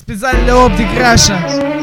Специально для Optic Russia.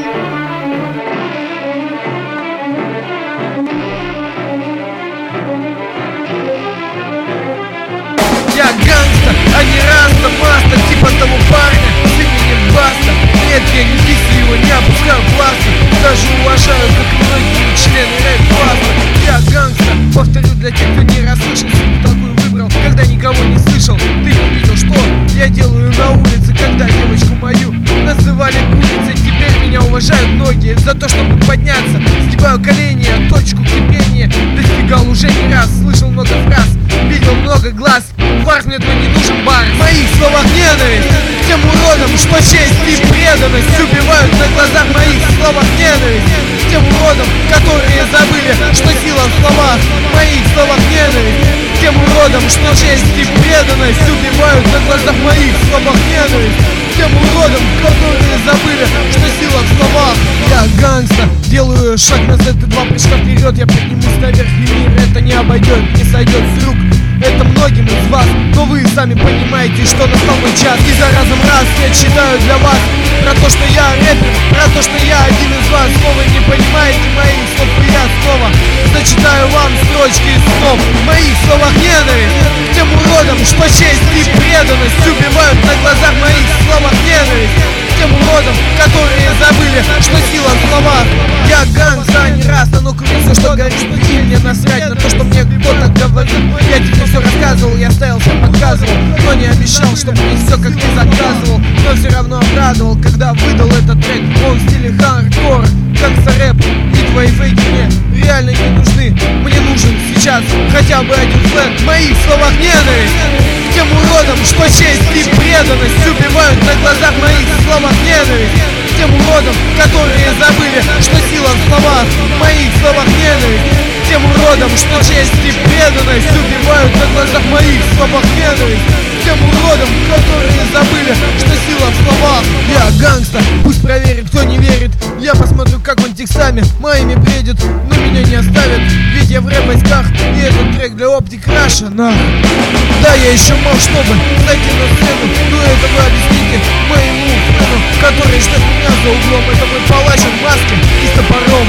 Я гангста, а не раста, маста, типа того парня с именем Баста. Нет, я не пишу его, не опускаю пласта. Даже уважаю, как и многие члены рэп-класса. Я гангста, повторю для тех, кто не расслышал, себе такую выбрал, когда никого не слышал. Ты увидел, что я делаю на улице, когда девочку мою называли курицей. Теперь меня уважают многие за то, чтобы подняться. Сгибаю колени, а точку кипения достигал уже не раз. Слышал много фраз, видел много глаз. Варс мне твой не нужен, бар. В моих словах ненависть к тем уродам, что честь и преданность убивают на глазах. В моих словах ненависть к тем уродам, которые забыли, что сила в словах. В моих словах ненависть к тем уродам, что честь и преданность убивают на глазах. В моих словах ненависть к тем уродам, которые забыли, что сила в словах. Я гангста, делаю шаг назад и два прыжка вперед. Я поднимусь наверх, и мир это не обойдет, не сойдет с рук. Это многим из вас, но вы сами понимаете, что настал мой час. И за разом раз я читаю для вас про то, что я рэпер, про то, что я один из вас. Снова не понимаете моих слов, и я снова зачитаю вам строчки из снов. В моих словах ненависть к тем уродам, что честь и преданность убивают на глазах. В моих словах ненависть к тем уродам, которые забыли, что сила в словах. Я гангста, не раз, но курился, что горит, и мне насрать на то, что мне кто-то говорит. Я тебе все рассказывал, я ставил, все показывал, но не обещал, что будет все, как ты заказывал. Но все равно обрадовал, когда выдал этот трек. Он в стиле хардкор, гангста-рэп, и твои фейки мне реально не нужны. Мне нужен сейчас хотя бы один флэт. В моих словах ненависть к тем уродам, что честь и преданность убивают на глазах. В моих словах ненависть к тем уродам, которые забыли, что сила в словах. В моих словах ненависть к тем уродам, что честь и преданность убивают на глазах. В моих словах ненависть к тем уродам, которые забыли, что сила в словах. Я гангста, пусть проверит, кто не верит. Я посмотрю, как он текстами моими бредит, но меня не оставят, ведь я в рэп-войсках. И этот трек для Optic Russia, на. Да, я еще мал, чтобы зайти на сцену, но это вы объясните моему френу, который ждет меня за углом. Это мой палач в маске и с топором,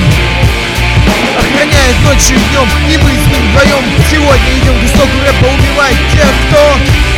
охраняет ночью и днем, и мы с ним вдвоем сегодня идем к истоку рэпа убивать тех, кто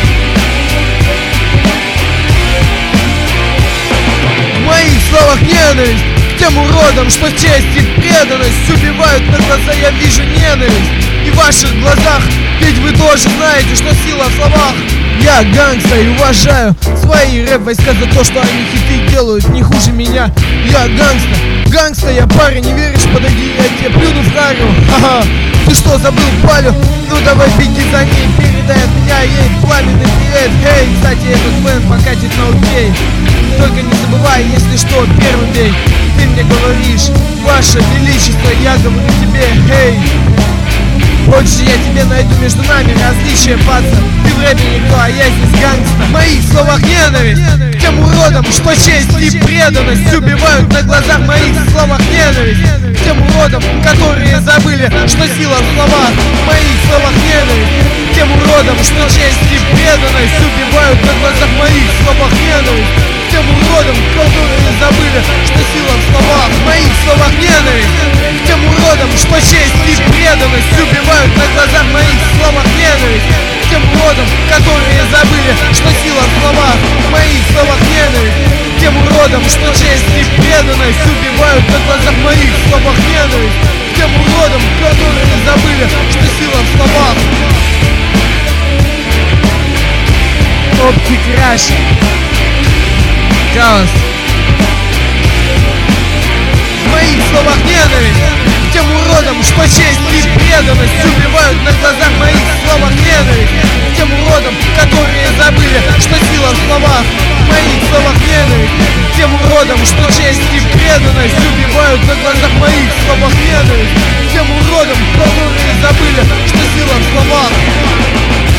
в моих словах ненависть к тем уродам, что честь и преданность убивают на глаза. Я вижу ненависть и в ваших глазах, ведь вы тоже знаете, что сила в словах. Я гангста и уважаю свои рэп-войска за то, что они хиты делают не хуже меня. Я гангста, я парень, не веришь, подойди, я тебе плюну в харю. Ха-ха, ты что, забыл Палю? Ну давай беги за ней, передай от меня ей пламенный привет. Эй, кстати, этот фэн покатит на окей. Только не забывай, если что, первым бей. Ты мне говоришь, ваше величество, я говорю тебе, эй. Хочешь, я тебе найду между нами различия, паца. Ты в рэпе никто, а я здесь гангста. В моих словах ненависть к тем уродам, что честь и преданность убивают на глазах. В моих словах ненависть к тем уродам, которые забыли, что сила в словах. В моих словах ненависть к тем уродам, что честь и преданность убивают на глазах. В моих словах ненависть к тем уродам, которые забыли, что сила в словах. В моих словах ненависть к тем уродам, что честь и преданность убивают на глазах. В моих словах ненависть к тем уродам, которые забыли, что сила в словах. В моих словах ненависть к тем уродам, что честь и преданность убивают на глазах. В моих словах ненависть к тем уродам, которые забыли, что сила в словах. Optic Russia. Chaos. В моих словах ненависть к тем уродам, что честь и преданность убивают на глазах. В моих словах ненависть к тем уродам, которые забыли, что сила в словах. В моих словах ненависть к тем уродам, что честь и преданность убивают на глазах. В моих словах ненависть к тем уродам, которые забыли, что сила в словах.